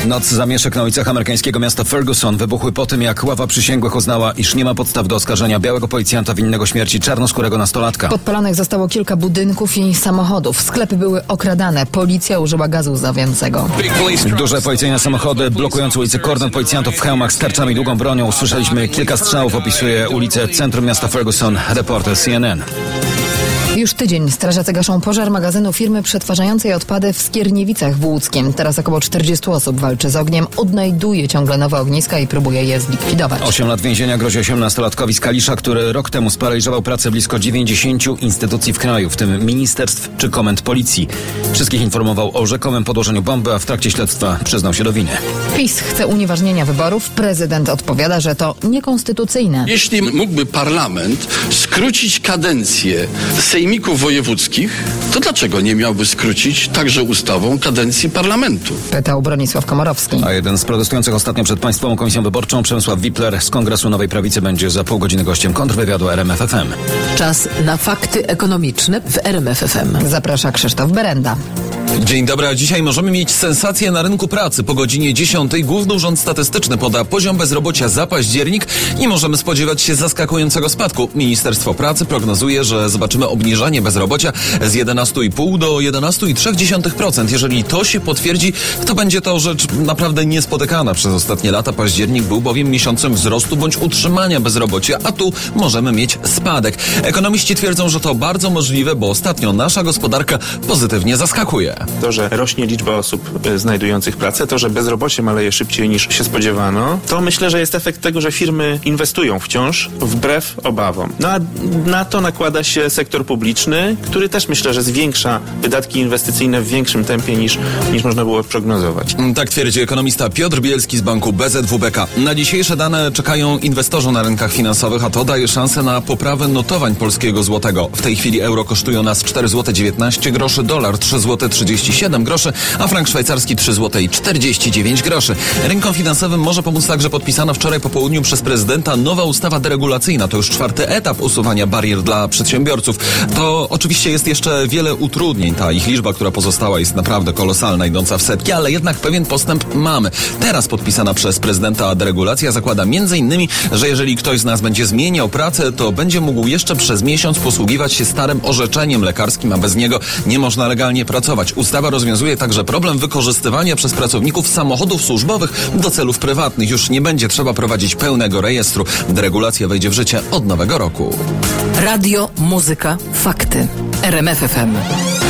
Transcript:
Noc zamieszek na ulicach amerykańskiego miasta Ferguson wybuchły po tym, jak ława przysięgłych uznała, iż nie ma podstaw do oskarżenia białego policjanta winnego śmierci czarnoskórego nastolatka. Podpalonych zostało kilka budynków i samochodów. Sklepy były okradane. Policja użyła gazu łzawiącego. Duże policyjne samochody blokujące ulicę, kordon policjantów w hełmach z tarczami i długą bronią. Usłyszeliśmy kilka strzałów, opisuje ulicę centrum miasta Ferguson reporter CNN. Już tydzień strażacy gaszą pożar magazynu firmy przetwarzającej odpady w Skierniewicach w Łódzkiem. Teraz około 40 osób walczy z ogniem, odnajduje ciągle nowe ogniska i próbuje je zlikwidować. 8 lat więzienia grozi 18-latkowi z Kalisza, który rok temu sparaliżował pracę blisko 90 instytucji w kraju, w tym ministerstw czy komend policji. Wszystkich informował o rzekomym podłożeniu bomby, a w trakcie śledztwa przyznał się do winy. PiS chce unieważnienia wyborów. Prezydent odpowiada, że to niekonstytucyjne. Jeśli mógłby parlament skrócić kadencję sejmików wojewódzkich, to dlaczego nie miałby skrócić także ustawą kadencji parlamentu? Pytał Bronisław Komorowski. A jeden z protestujących ostatnio przed Państwową Komisją Wyborczą, Przemysław Wipler z Kongresu Nowej Prawicy, będzie za pół godziny gościem kontrwywiadu RMF FM. Czas na fakty ekonomiczne w RMF FM. Zaprasza Krzysztof Berenda. Dzień dobry, a dzisiaj możemy mieć sensację na rynku pracy. Po godzinie 10 Główny Urząd Statystyczny poda poziom bezrobocia za październik i możemy spodziewać się zaskakującego spadku. Ministerstwo Pracy prognozuje, że zobaczymy obniżanie bezrobocia z 11,5 do 11,3%. Jeżeli to się potwierdzi, to będzie to rzecz naprawdę niespotykana przez ostatnie lata. Październik był bowiem miesiącem wzrostu bądź utrzymania bezrobocia, a tu możemy mieć spadek. Ekonomiści twierdzą, że to bardzo możliwe, bo ostatnio nasza gospodarka pozytywnie zaskakuje. To, że rośnie liczba osób znajdujących pracę, to, że bezrobocie maleje szybciej niż się spodziewano, to myślę, że jest efekt tego, że firmy inwestują wciąż wbrew obawom. No a na to nakłada się sektor publiczny, który też myślę, że zwiększa wydatki inwestycyjne w większym tempie niż można było prognozować. Tak twierdzi ekonomista Piotr Bielski z banku BZWBK. Na dzisiejsze dane czekają inwestorzy na rynkach finansowych, a to daje szansę na poprawę notowań polskiego złotego. W tej chwili euro kosztuje nas 4,19 zł, dolar 3,37 zł, a frank szwajcarski 3,49 zł. Rynkom finansowym może pomóc także podpisana wczoraj po południu przez prezydenta nowa ustawa deregulacyjna. To już 4. etap usuwania barier dla przedsiębiorców. To oczywiście jest jeszcze wiele utrudnień. Ta ich liczba, która pozostała, jest naprawdę kolosalna, idąca w setki, ale jednak pewien postęp mamy. Teraz podpisana przez prezydenta deregulacja zakłada m.in., że jeżeli ktoś z nas będzie zmieniał pracę, to będzie mógł jeszcze przez miesiąc posługiwać się starym orzeczeniem lekarskim, a bez niego nie można legalnie pracować. Ustawa rozwiązuje także problem wykorzystywania przez pracowników samochodów służbowych do celów prywatnych. Już nie będzie trzeba prowadzić pełnego rejestru. Deregulacja wejdzie w życie od nowego roku. Radio, muzyka, fakty. RMF FM.